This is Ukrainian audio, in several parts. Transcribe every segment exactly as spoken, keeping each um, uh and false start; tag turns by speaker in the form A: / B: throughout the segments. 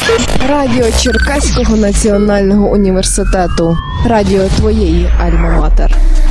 A: Радіо Черкаського національного університету. Радіо твоєї альма-матер.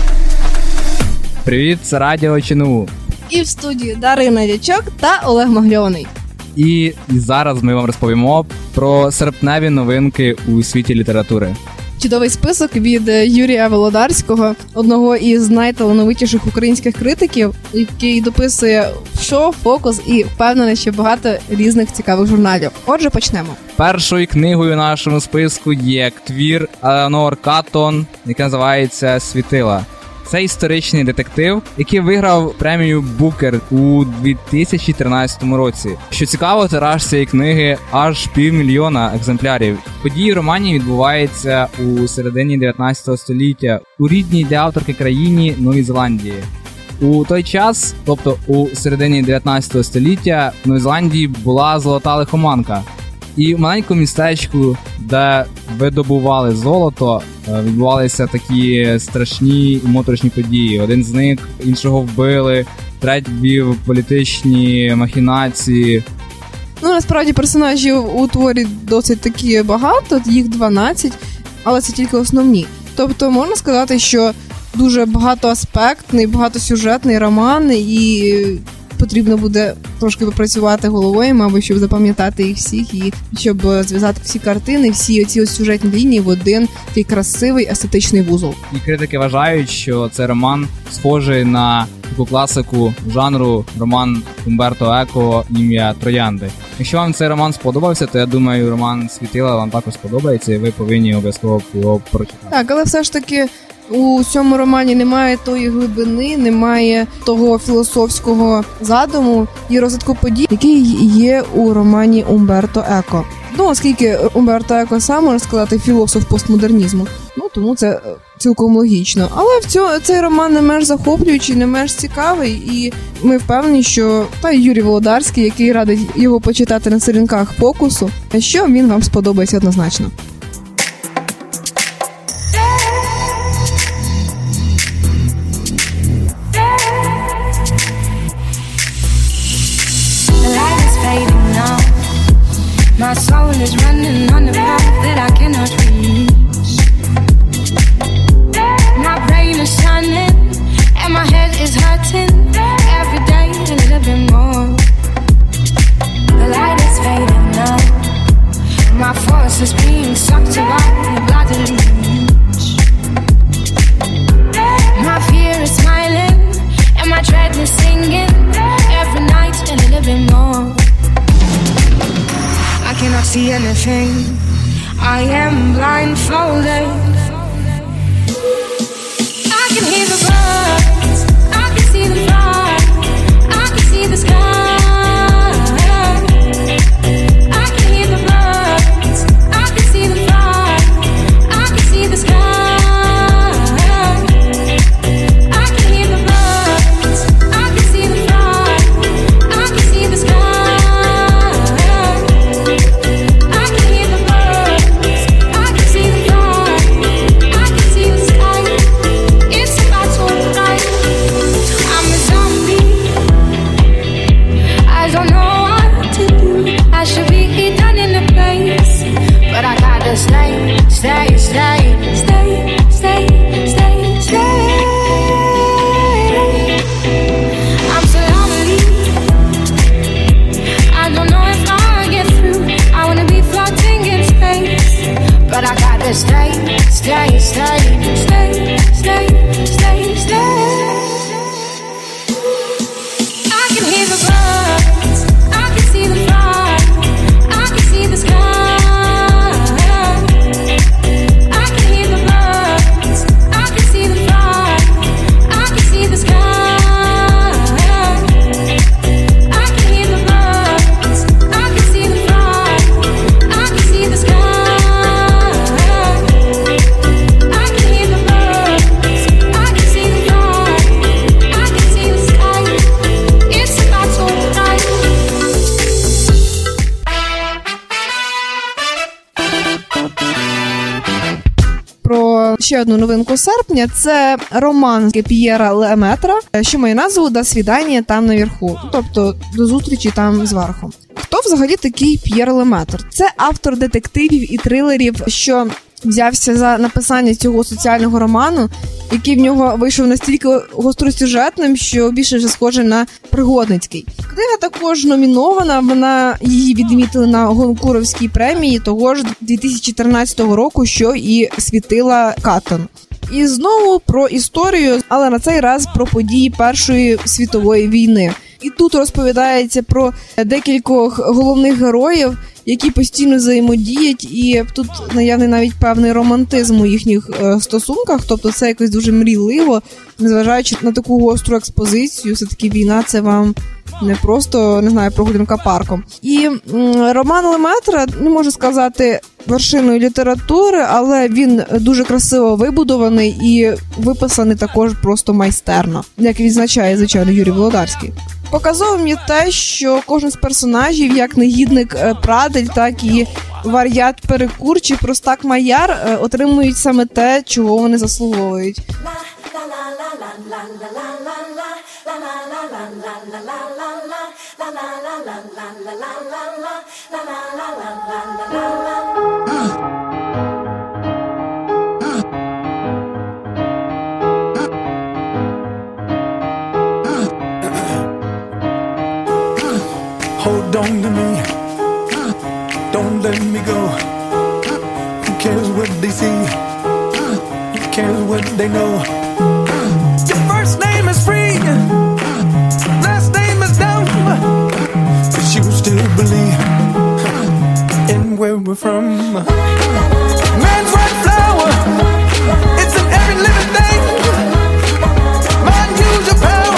B: Привіт, це Радіо ЧНУ.
C: І в студії Дарина Дячок та Олег Магльоний.
B: І, і зараз ми вам розповімо про серпневі новинки у світі літератури.
C: Чудовий список від Юрія Володарського, одного із найталановитіших українських критиків, який дописує «Що», «Фокус» і впевнений, що багато різних цікавих журналів. Отже, почнемо.
B: Першою книгою в нашому списку є твір Елеонор Каттон, яка називається «Світила». Це історичний детектив, який виграв премію Букер у дві тисячі тринадцятому році. Що цікаво, тираж цієї книги аж півмільйона екземплярів. Події в романі відбуваються у середині дев'ятнадцятого століття у рідній для авторки країні Новій Зеландії. У той час, тобто у середині дев'ятнадцятого століття, в Новій Зеландії була золота лихоманка. І в маленькому містечку, де видобували золото, відбувалися такі страшні і моторошні події. Один зник, іншого вбили, третій вів політичні махінації.
C: Ну, насправді, персонажів у творі досить таки багато, їх дванадцять, але це тільки основні. Тобто, можна сказати, що дуже багатоаспектний, багатосюжетний роман, і потрібно буде трошки попрацювати головою, мабуть, щоб запам'ятати їх всіх і щоб зв'язати всі картини, всі оці ось сюжетні лінії в один такий красивий естетичний вузол.
B: І критики вважають, що цей роман схожий на таку класику жанру роман Умберто Еко «Ім'я Троянди». Якщо вам цей роман сподобався, то я думаю, роман «Світила» вам також сподобається, і ви повинні обов'язково його прочитати.
C: Так, але все ж таки у цьому романі немає тої глибини, немає того філософського задуму і розвитку подій, який є у романі Умберто Еко. Ну, оскільки Умберто Еко сам, можна сказати, філософ постмодернізму, ну, тому це цілком логічно. Але в цьому, цей роман не менш захоплюючий, не менш цікавий, і ми впевнені, що та Юрій Володарський, який радить його почитати на сторінках «Фокусу», що він вам сподобається однозначно.
D: My soul is running on a path that I cannot reach. My brain is shining and my head is hurting. Every day a little bit more. The light is fading now. My force is being sucked by the bloody leech. My fear is smiling and my dread is singing. Every night a little bit more. I cannot see anything. I am blindfolded. I can hear the birds. I can see them fly. I can see the sky. I can hear the birds. I can see them fly. I can see the sky. I can hear the birds. I can see them fly. I can see the sky. Stay, stay, stay, stay, stay, stay, stay. I'm so lonely. I don't know if I'll get through. I wanna be floating in space, but I gotta stay, stay, stay, stay, stay, stay, stay. I can hear the birds. I can see them fly. I can see the sky.
C: Ще одну новинку серпня – це роман П'єра Леметра, що має назву «До свидання там наверху», тобто «До зустрічі там зверху». Хто взагалі такий П'єр Леметр? Це автор детективів і трилерів, що взявся за написання цього соціального роману, який в нього вийшов настільки гостросюжетним, що більше вже схоже на пригодницький. Книга також номінована, вона її відмітили на Гонкуровській премії того ж дві тисячі тринадцятого року, що і світила Каттон. І знову про історію, але на цей раз про події Першої світової війни. І тут розповідається про декількох головних героїв, які постійно взаємодіють, і тут наявний навіть певний романтизм у їхніх е, стосунках, тобто це якось дуже мрійливо, незважаючи на таку гостру експозицію, все-таки війна – це вам не просто, не знаю, прогулянка парком. І м, роман Леметра, не можу сказати вершиною літератури, але він дуже красиво вибудований і виписаний також просто майстерно, як відзначає, звичайно, Юрій Володарський. Показовим є те, що кожен з персонажів, як негідник Прадель, так і вар'ят Перекур чи простак Маяр, отримують саме те, чого вони заслуговують.
E: Hold on to me, don't let me go. Who cares what they see? Who cares what they know? Your first name is free, last name is dumb, but you still believe in where we're from. Man's white flower, it's in every living thing. Mind, use your power.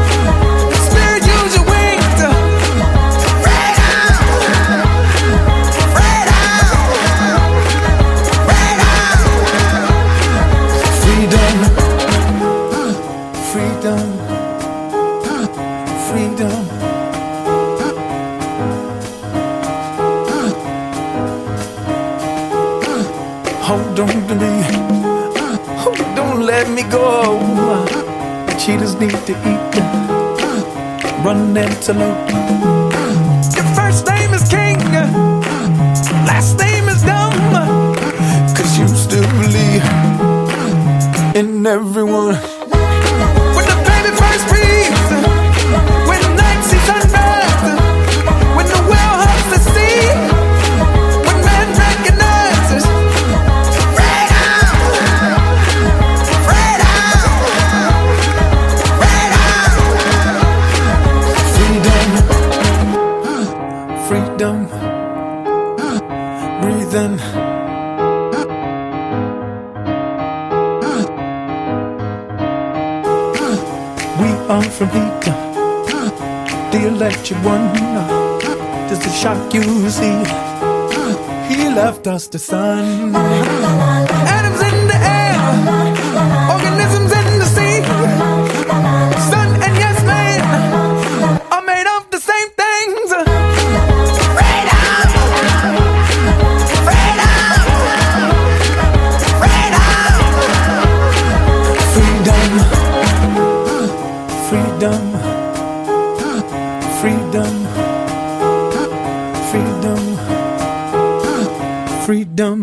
E: Hold on to me, oh, don't let me go. Cheetahs need to eat, run antelope. Your first name is king, last name is dumb, cause you still believe in everyone. When the baby first breathes, when the night sees sunrise, when the whale hugs the sea, when man recognizes freedom, breathing. We are from heat, the electric one. Does it shock you, see? He left us the sun. Atoms in the air, organisms in the sea. Sun and yes man are made of the same things. Freedom, freedom, freedom, freedom.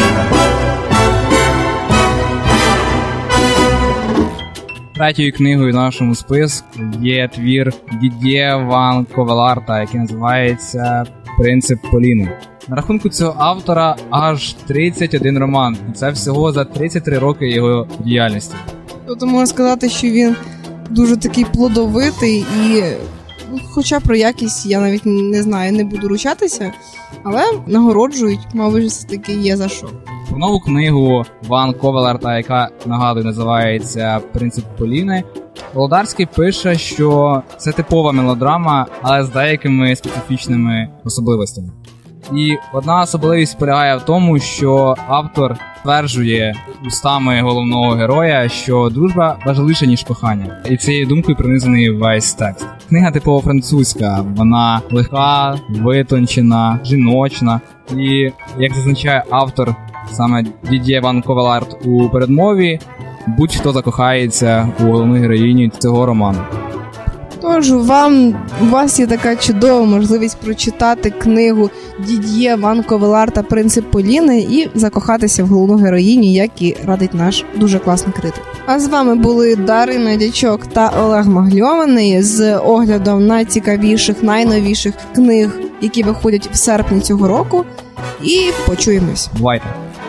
B: Третьою книгою в нашому списку є твір Дід'є Ван Ковеларта, який називається «Принцип Поліни». На рахунку цього автора аж тридцять один роман, і це всього за тридцять три роки його діяльності.
C: Тобто можна сказати, що він дуже такий плодовитий і, ну, хоча про якість я навіть не знаю, не буду ручатися, але нагороджують, мабуть, все-таки є за що.
B: Про нову книгу Ван Ковеларта, яка, нагадую, називається «Принцип Поліни», Володарський пише, що це типова мелодрама, але з деякими специфічними особливостями. І одна особливість полягає в тому, що автор стверджує устами головного героя, що дружба важливіша, ніж кохання. І цією думкою пронизаний весь текст. Книга типово французька, вона легка, витончена, жіночна. І, як зазначає автор, саме Дід'є Ван Ковеларт у передмові, будь-хто закохається у головну героїню цього роману.
C: Тож вам, у вас є така чудова можливість прочитати книгу Дід'є Ван Ковелар та принцип Поліни і закохатися в головну героїню, як і радить наш дуже класний критик. А з вами були Дарина Дячок та Олег Магльований з оглядом найцікавіших, найновіших книг, які виходять в серпні цього року. І почуємось.
B: Бувайте.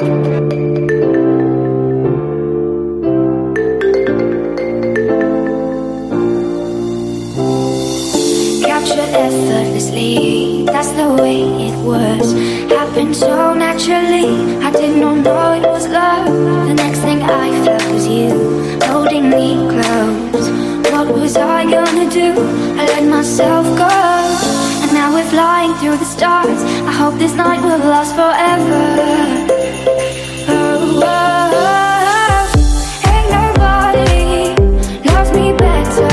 D: Effortlessly, that's the way it was. Happened so naturally, I did not know it was love. The next thing I felt was you holding me close. What was I gonna do? I let myself go, and now we're flying through the stars. I hope this night will last forever. Oh, oh, oh. Ain't nobody loves me better.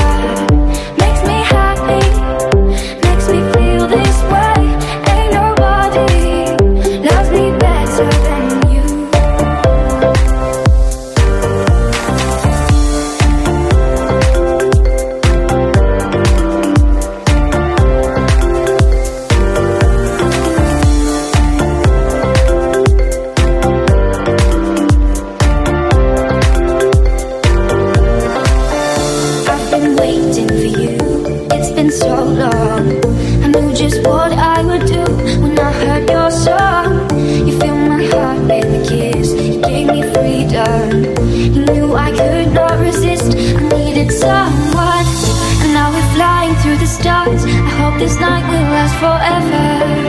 D: This night will last forever.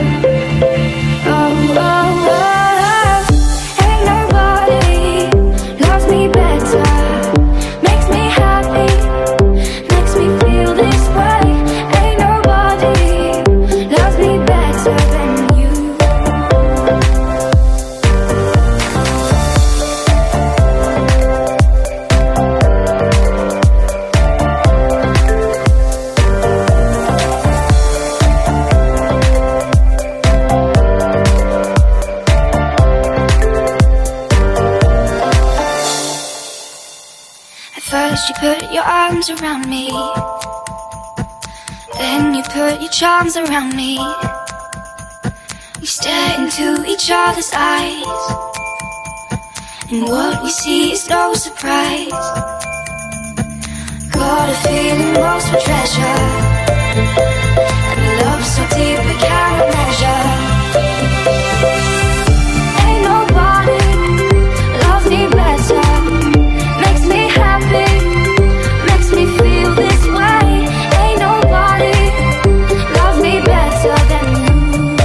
D: Oh, oh, oh. Ain't nobody loves me better. Makes me happy, makes me feel this way. Ain't nobody loves me better than you. First you put your arms around me, then you put your charms around me. We stare into each other's eyes, and what we see is no surprise. Got a feeling lost for treasure, and a love so deep we can't measure. Ain't nobody loves me better. Makes me feel this way. Ain't nobody loves me better than you.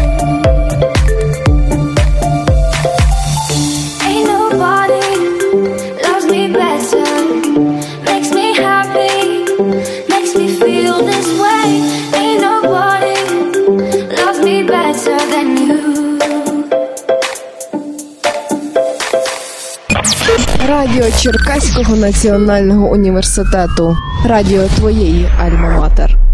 D: Ain't nobody loves me better. Makes me happy, makes me feel this way. Ain't nobody loves me better than you.
A: Радіо Черкаського національного університету. Радіо твоєї альма-матер.